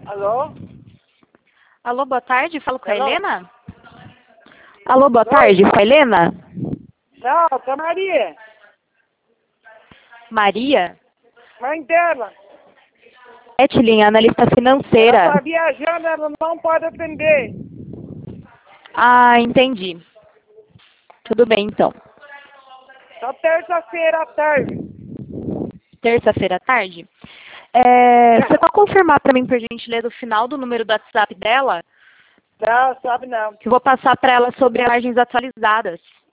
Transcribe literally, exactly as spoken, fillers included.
Alô? Alô, boa tarde, falo com a Alô? Helena? Alô, boa Oi? tarde, com a Helena? Não, com a Maria. Maria? Mãe dela. Etlin, analista Ela financeira. está viajando, ela não pode atender. Ah, entendi. Tudo bem, então. Só terça-feira à tarde. Terça-feira à tarde? É, você pode confirmar para mim, por gentileza, o final do número do WhatsApp dela? Não, sabe não. Que eu vou passar para ela sobre as margens atualizadas.